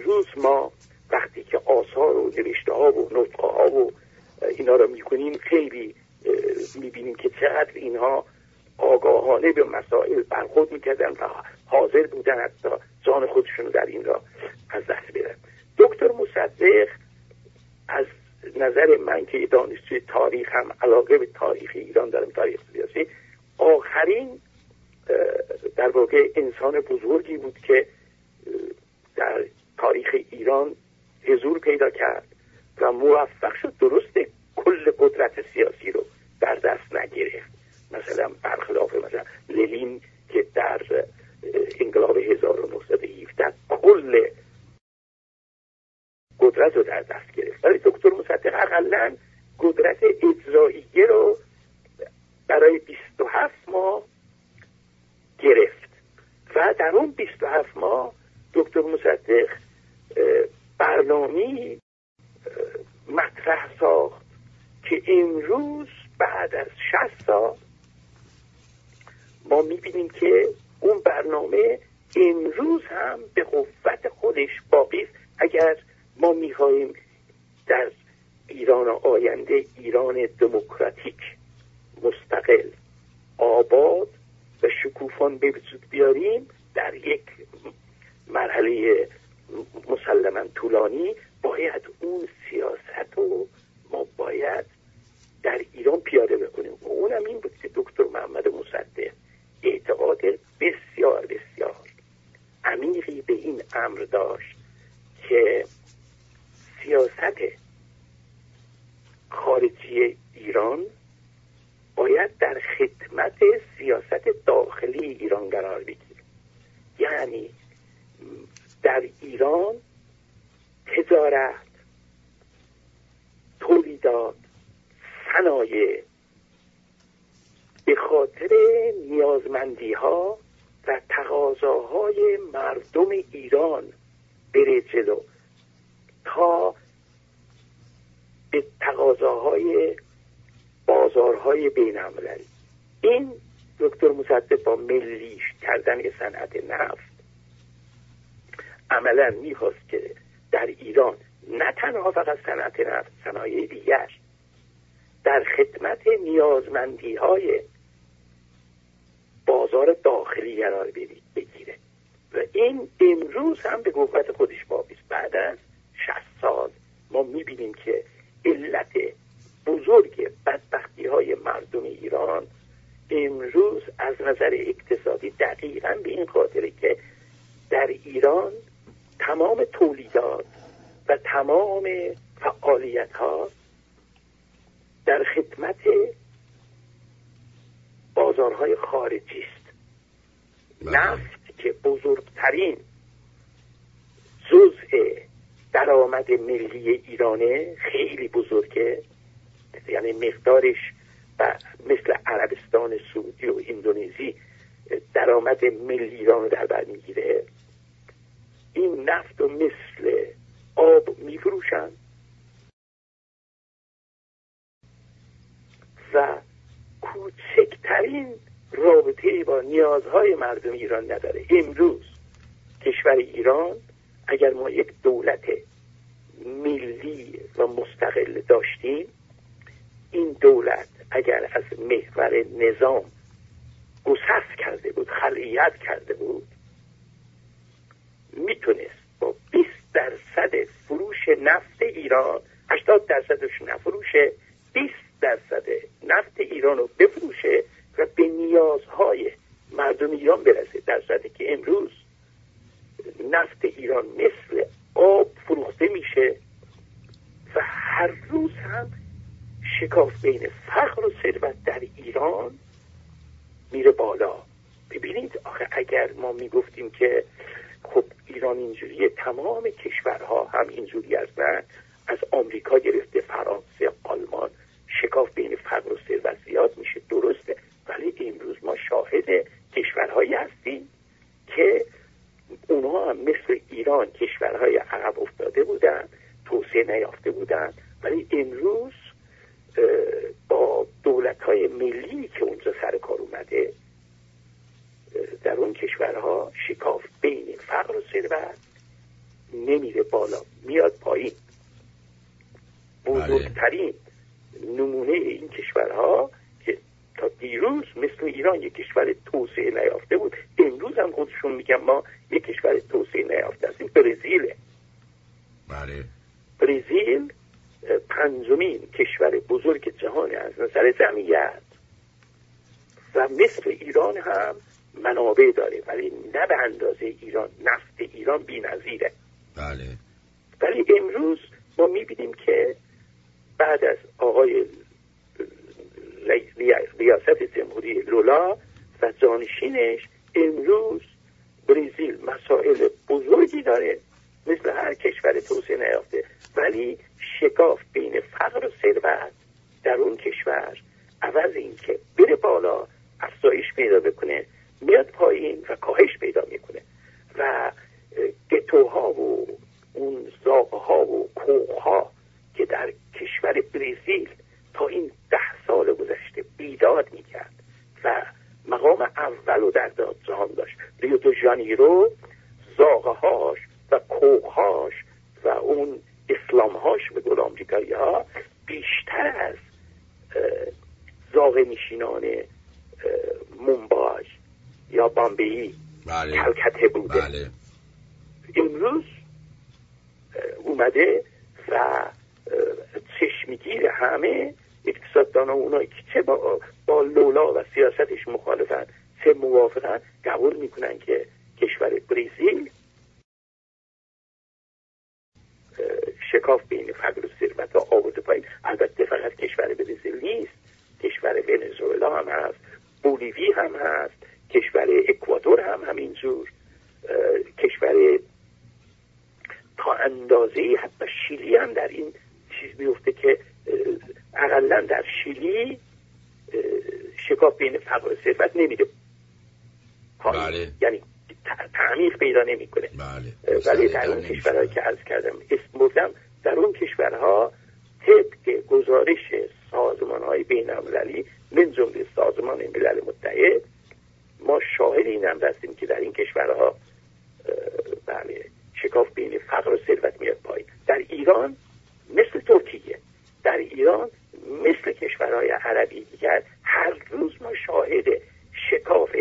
امروز ما وقتی که آثار و نوشته ها و نطقه ها و اینا رو میکنیم خیلی میبینیم که چقدر اینها آگاهانه به مسائل برخورد میکردن و حاضر بودن حتی جان خودشون رو در این را از دست بدن. دکتر مصدق از نظر من که دانشجوی تاریخ هم علاقه به تاریخ ایران دارم، تاریخ سیاسی، آخرین در واقع انسان بزرگی بود که در تاریخ ایران حضور پیدا کرد و موفق شد درسته کل قدرت سیاسی رو در دست نگرفت. مثلا برخلاف مثلا لنین که در انقلاب 1917 کل قدرت رو در دست گرفت، ولی دکتر مصدق حداقل قدرت اجراییه رو برای 27 ماه گرفت و در اون 27 ماه دکتر مصدق برنامه‌ای مطرح ساخت که امروز بعد از 60 سال ما میبینیم که اون برنامه امروز هم به قوت خودش باقی است. اگر ما میخواهیم در ایران آینده ایران دموکراتیک، مستقل، آباد و شکوفان به وجود بیاریم در یک مرحله مسلماً طولانی، باید اون سیاست رو ما باید در ایران پیاده بکنیم و اونم این بود که دکتر محمد مصدق اعتقاد بسیار بسیار عمیقی به این امر داشت که سیاست خارجی ایران باید در خدمت سیاست داخلی ایران قرار بگیره. یعنی در ایران تجارت، تولیدات، صنایع به خاطر نیازمندی ها و تقاضاهای مردم ایران بره جلو تا به تقاضاهای بازارهای بین‌المللی. این دکتر مصدق با ملیش کردن صنعت نفت عملا میخواست که در ایران نه تنها فقط صنعت نفت، صنایع دیگر در خدمت نیازمندی های بازار داخلی قرار بگیره و این امروز هم به قوت خودش باقی است. بعد از 60 سال ما میبینیم که علت بزرگ بدبختی های مردم ایران امروز از نظر اقتصادی دقیقاً به این خاطره که در ایران تمام تولیدات و تمام فعالیت ها در خدمت بازارهای خارجی است. نفت که بزرگترین جزء درآمد ملی ایرانه، خیلی بزرگه، یعنی مقدارش مثل عربستان سعودی و اندونزی درآمد ملی ایران رو در بر میگیره. این نفت رو مثل آب میفروشن و کوچکترین رابطه با نیازهای مردم ایران نداره. امروز کشور ایران اگر ما یک دولت ملی و مستقل داشتیم، این دولت اگر از محور نظام گسست کرده بود، خلعیت کرده بود، میتونست با 20% فروش نفت ایران، 80%ش نفروشه، 20% نفت ایران رو بفروشه و به نیازهای مردم ایران برسه، در صورتی که امروز نفت ایران مثل آب فروخته میشه و هر روز هم شکاف بین فقر و ثروت در ایران میره بالا. ببینید آخه اگر ما میگفتیم که خب ایران اینجوریه، تمام کشورها هم اینجوری هستن، از آمریکا گرفته فرانسه، آلمان، شکاف بین فقر و ثروت زیاد میشه، درسته، ولی امروز ما شاهد کشورهایی هستیم که اونها هم مثل ایران کشورهای عقب افتاده بودن، توسعه نیافته بودن، ولی امروز با دولت‌های ملی که اونجا سر کار اومده در اون کشورها شکاف بین فقر و ثروت نمیره بالا، میاد پایین. بزرگترین نمونه این کشورها که تا دیروز مثل ایران یک کشور توسعه نیافته بود، امروز هم خودشون میگن ما یک کشور توسعه نیافته هستیم، برزیله. بله. برزیل پنجمین کشور بزرگ جهان از نظر جمعیت و مثل ایران هم منابع داره، ولی نه به اندازه ایران. نفت ایران بی‌نظیره. بله. ولی امروز ما میبینیم که بعد از آقای ریاست جمهوری لولا و جانشینش، امروز برزیل مسائل بزرگی داره مثل هر کشور توسعه نیافته، ولی شکاف بین فقر و ثروت در اون کشور عوض این که بره بالا افزایش پیدا بکنه، میاد پایین و کاهش پیدا میکنه. و گتوها و اون زاغها و کوخها که در کشور برزیل تا این 10 سال گذشته بیداد میکرد و مقام اول و در جهان داشت، ریو دو ژانیرو، زاغهاش و کوخهاش و اون اسلامهاش به قول آمریکایی ها بیشتر از زاغ نشینان مومبای یا بامبئی، بله. کلکته بوده. بله. امروز اومده و چشمگیر همه اقتصاددانا، اونایی که چه با لولا و سیاستش مخالفن چه موافقن، قبول میکنن که کشور برزیل شکاف بین فقر و ثروت را آورده پایین. البته فقط کشور برزیل نیست، کشور ونزوئلا هم هست، بولیوی هم هست، کشور اکوادور هم همینجور، کشور تا اندازه‌ای حتی شیلی هم در این چیز میفته که اقلا در شیلی شکاف بین فقر و ثروت نمیده پایین. بله. یعنی تعمیق پیدا نمیکنه. بله. ولی در اون کشورهایی که عرض کردم اسم بردم، در اون کشورها طبق گزارش سازمان‌های بین‌المللی من جمله سازمان ملل متحد، ما شاهد این هم هستیم که در این کشورها بله شکاف بین فقر و ثروت میاد پایین. در ایران مثل ترکیه، در ایران مثل کشورهای عربی دیگر هر روز ما شاهد شکاف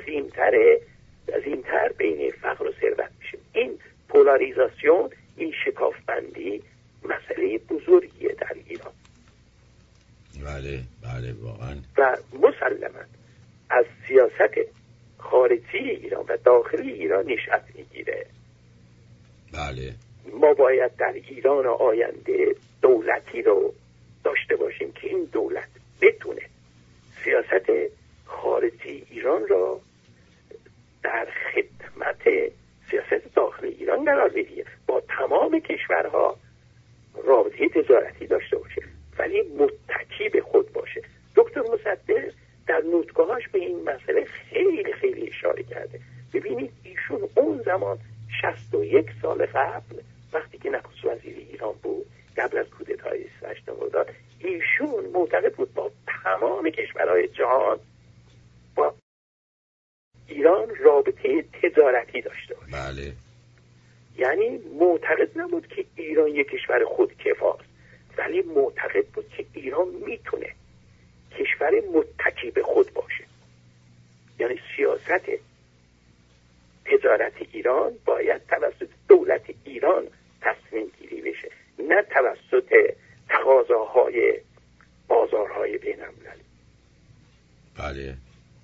عظیمتر بین فقر و ثروت میشیم. این پولاریزاسیون، این شکاف بندی مسئله بزرگیه در ایران. بله بله واقعا. و مسلما از سیاست خارجی ایران و داخلی ایران نشأت میگیره. بله. ما باید در ایران آینده دولتی رو داشته باشیم که این دولت بتونه سیاست خارجی ایران را در خدمت سیاست داخلی ایران قرار بده، با تمام کشورها رابطه تجارتی داشته باشه ولی متکی به خود باشه. دکتر مصدق در نوتگاهاش به این مسئله خیلی خیلی اشاره کرده. ببینید ایشون اون زمان 61 سال قبل وقتی که نخست وزیر ایران بود، قبل از کودتای 28 مرداد، ایشون معتقد بود با تمام کشورهای جهان با ایران رابطه تجارتی داشته باشه. بله. یعنی معتقد نبود که ایران یک کشور خودکفاست، ولی معتقد بود که ایران میتونه کشور متکی به خود باشه. یعنی سیاست تجارت ایران باید توسط دولت ایران تصمیم گیری بشه، نه توسط تقاضاهای بازارهای بین‌المللی. بله.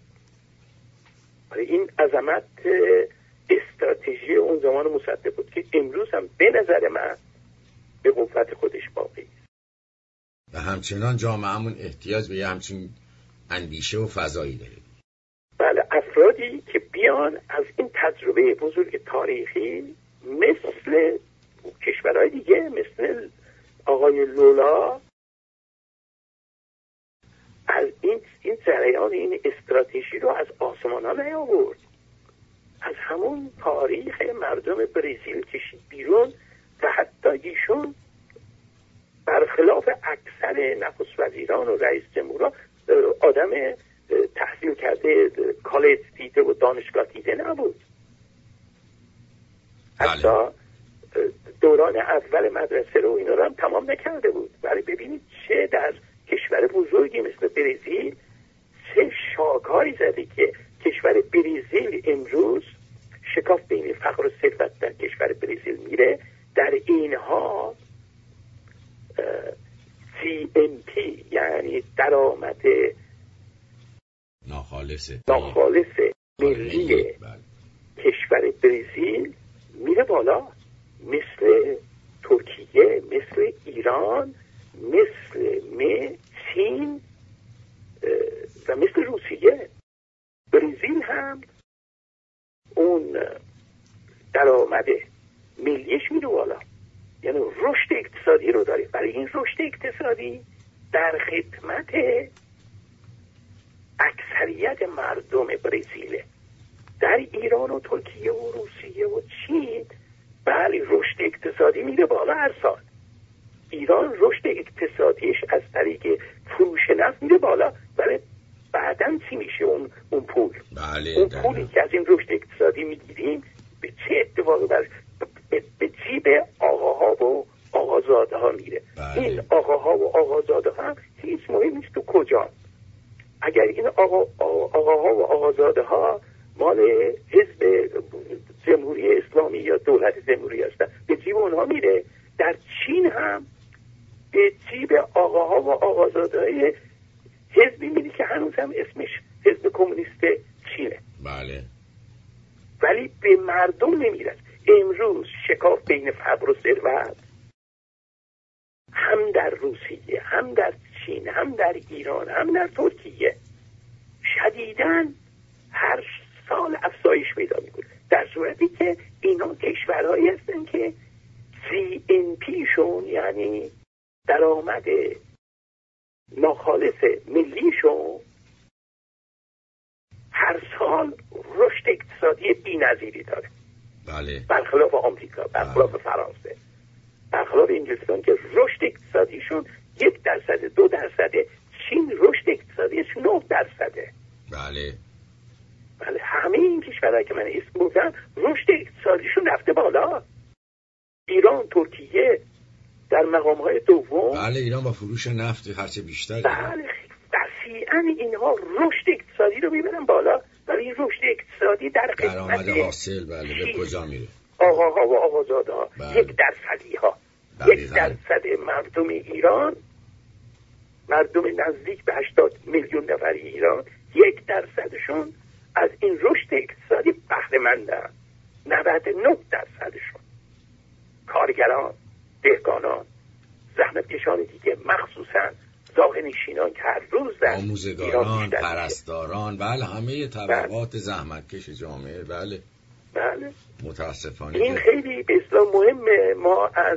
این عظمت استراتژی اون زمان مصدق بود که امروز هم به نظر من به قوت خودش باقی است. و همچنان جامعهمون احتیاج به همچین اندیشه و فضایی داره. بله، افرادی که بیان از این تجربه بزرگ تاریخی مثل کشورهای دیگه، مثل آقای لولا، از این جریان، این استراتژی رو از آسمان ها نیاورد، از همون تاریخ مردم برزیل کشید بیرون. و حتی ایشون برخلاف اکثر نخست وزیران و رئیس جمهورها آدم تحصیل کرده، کالج دیده و دانشگاه دیده نبود. حتی دوران اول مدرسه رو اینا رو هم تمام نکرده بود. ولی ببینید چه در کشور بزرگی مثل برزیل چه شاکاری زده که کشور برزیل امروز شکاف بین فقر و ثروت در کشور برزیل میره. در اینها CMP یعنی درآمد ناخالص ملی کشور برزیل میره بالا، مثل ترکیه، مثل ایران، مثل چین و مثل روسیه. برزیل هم اون درآمد ملیش میره بالا، یعنی رشد اقتصادی رو داره. برای این رشد اقتصادی در خدمت اکثریت مردم برزیل. در ایران و ترکیه و روسیه و چین بله رشد اقتصادی میره بالا هر سال. ایران رشد اقتصادیش از طریق فروش نفت میره بالا، ولی بعداً چی میشه اون پول؟ بله اون پولی که از این رشد اقتصادی میگیریم به چه اتفاقی به جیب آقاها و آقازاده ها میره؟ بله. این آقاها و آقازاده ها هیچ مهم نیست تو کجا. اگر این آقاها و آقازاده ها مال حزب جمهوری اسلامی یا دولت جمهوری هستن، به جیب اونها میره. در چین هم به جیب آقاها و آقازاده‌های حزبی میره که هنوز هم اسمش حزب کمونیست چینه. بله. ولی به مردم نمیرد. امروز شکاف بین فقر و ثروت هم در روسیه، هم در چین، هم در ایران، هم در ترکیه شدیداً هر سال افزایش پیدا میکنه، در صورتی که اینا کشورهایی هستن که CNP شون یعنی درآمد ناخالص ملیشون هر سال رشد اقتصادی بی‌نظیری داره. بله. برخلاف آمریکا، برخلاف فرانسه، برخلاف انگلستان که رشد اقتصادیشون 1%، 2%. چین رشد اقتصادیش 9%. بله. بله همه این کشورهایی که من اسم بردم رشد اقتصادیشون رفته بالا. ایران، ترکیه در مقام‌های دوم. بله ایران با فروش نفت هرچه بیشتر. بله دفعاً اینها رشد اقتصادی رو میبرن بالا، ولی این رشد اقتصادی در درآمد حاصل بله به کجا میره؟ آقاها و آقازاده‌ها. بله. 1%ها 1% مردم ایران، مردم نزدیک به 80 میلیون نفر ایران، 1%شون از این رشد اقتصادی بهره مندن. 99%شون کارگران، دهقانان، زحمتکشان دیگه، مخصوصا زاغنشینان که هر روز در آموزگاران، پرستاران، بله همه طبقات زحمتکش جامعه. بله بله متاسفانه این خیلی به اصطلاح مهمه. ما از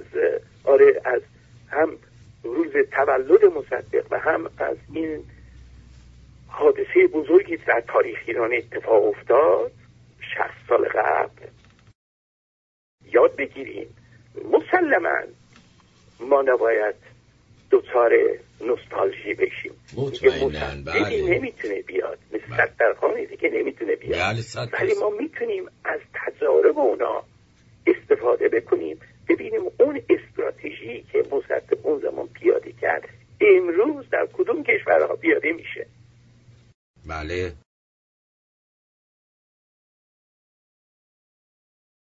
هم روز تولد مصدق و هم از این حادثه بزرگی در تاریخ ایران اتفاق افتاد 60 سال قبل یاد بگیریم. مسلماً ما نباید دوچار نوستالژی بشیم. مطمئناً بله. نمیتونه بیاد مثل سترخانی دیگه نمیتونه بیاد. بله ولی ما میتونیم از تجارب اونا استفاده بکنیم، ببینیم اون استراتژی که مصدق اون زمان پیاده کرد امروز در کدوم کشورها پیاده میشه. بله